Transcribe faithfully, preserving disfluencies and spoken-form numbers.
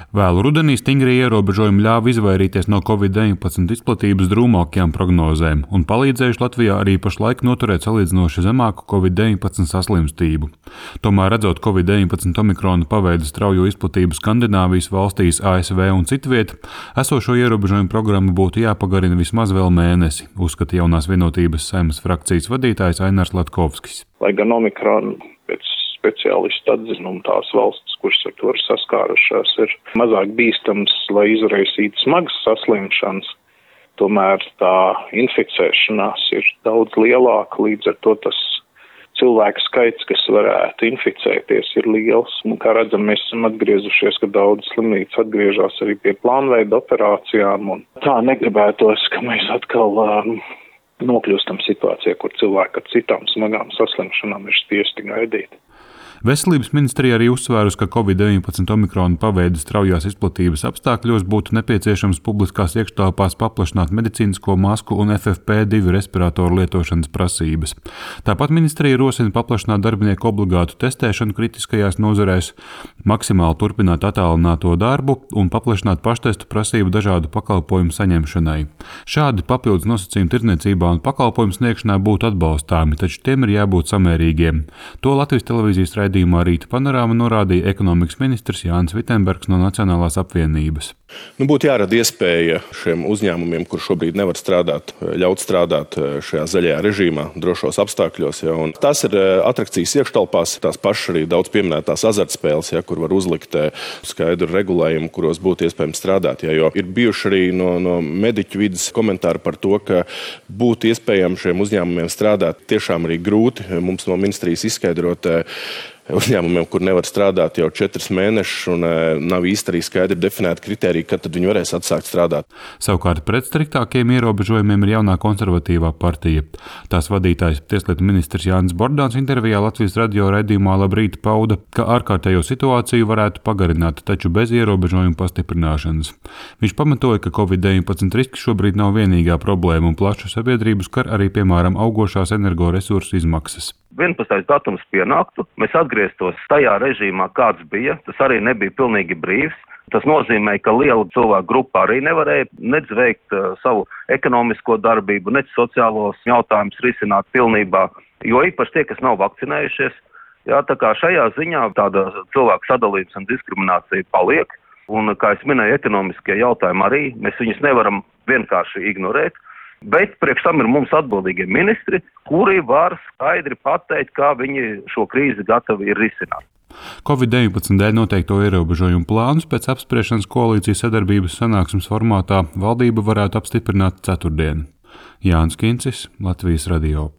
Vēlu rudenī stingrie ierobežojumi ļāva izvairīties no covid deviņpadsmit izplatības drūmākajām prognozēm un palīdzējuši Latvijā arī pašlaik noturēt salīdzinoši zemāku covid deviņpadsmit saslimstību. Tomēr, redzot covid deviņpadsmit omikrona paveidu straujo izplatību Skandināvijas valstīs, A S V un citviet, esošo ierobežojumu programmu būtu jāpagarina vismaz vēl mēnesi, uzskata Jaunās vienotības Saeimas frakcijas vadītājs Ainars Latkovskis. Lai gan omikrona pēc speciālistu atzinumu tās valstis, kuras ar to ir saskārušās, ir mazāk bīstams, lai izraisītu smagas saslimšanas. Tomēr tā inficēšanās ir daudz lielāka, līdz ar to tas cilvēku skaits, kas varētu inficēties, ir liels. Un, kā redzam, mēs esam atgriezušies, ka daudz slimnīcas atgriežas arī pie plānveida operācijām. Un tā negribētos, ka mēs atkal um, nokļūstam situācijā, kur cilvēki ar citām smagām saslimšanām ir spiesti gaidīt. Veselības ministrija arī uzsvērusi, ka covid deviņpadsmit omikrona paveidu straujās izplatības apstākļos būtu nepieciešams publiskās iekštelpās paplašināt medicīnisko masku un F F P divi respiratoru lietošanas prasības. Tāpat ministrija rosina paplašināt darbinieku obligātu testēšanu kritiskajās nozarēs, maksimāli turpināt attālināto darbu un paplašināt paštestu prasību dažādu pakalpojumu saņemšanai. Šādi papildus nosacījumi tirdzniecībā un pakalpojumu sniegšanā būtu atbalstāmi, taču tiem ir jābūt samērīgiem. To Latvijas televīzijas raidījumā Rīta panorāma norādīja ekonomikas ministrs Jānis Vitenbergs no Nacionālās apvienības. Nu, būtu jārada iespēja šiem uzņēmumiem, kur šobrīd nevar strādāt, ļaut strādāt šajā zaļajā režīmā, drošos apstākļos. Ja, tās ir atrakcijas iekštelpās, tās pašas arī daudz pieminētās azartspēles, ja, kur var uzlikt skaidru regulējumu, kuros būtu iespējams strādāt. Ja, jo ir bijuši arī no, no mediķu vidas komentāri par to, ka būtu iespējams šiem uzņēmumiem strādāt tiešām arī grūti. Mums no ministrijas izskaidrot uzņēmumiem, kur nevar strādāt jau četrus mēnešus un nav īsti arī skaidri definēti kriteriji, kad tad viņi varēs atsākt strādāt. Savukārt pret striktākiem ierobežojumiem ir jaunā konservatīvā partija. Tās vadītājs tieslietu ministrs Jānis Bordāns intervijā Latvijas radio raidījumā Labrīt pauda, ka ārkārtējo situāciju varētu pagarināt, taču bez ierobežojumu pastiprināšanas. Viņš pamatoja, ka covid deviņpadsmit riski šobrīd nav vienīgā problēma un plašu sabiedrību skar arī, piemēram, augošās energoresursu izmaksas. vienpadsmitais datums pienāktu, mēs atgrieztos tajā režīmā, kāds bija, tas arī nebija pilnīgi brīvs. Tas nozīmē, ka liela cilvēku grupa arī nevarēja nedz veikt uh, savu ekonomisko darbību, nedz sociālos jautājumus risināt pilnībā, jo īpaši tie, kas nav vakcinējušies. Jā, tā kā šajā ziņā tāda cilvēku sadalījums un diskriminācija paliek, un, kā es minēju, ekonomiskie jautājumi arī, mēs viņus nevaram vienkārši ignorēt. Bet priekš tam ir mums atbildīgie ministri, kuri var skaidri pateikt, kā viņi šo krīzi gatavi ir risināt. covid deviņpadsmit dēļ noteikto ierobežojumu plānus pēc apspriešanas koalīcijas sadarbības sanāksmes formātā valdība varētu apstiprināt ceturtdien. Jānis Kincis, Latvijas radio.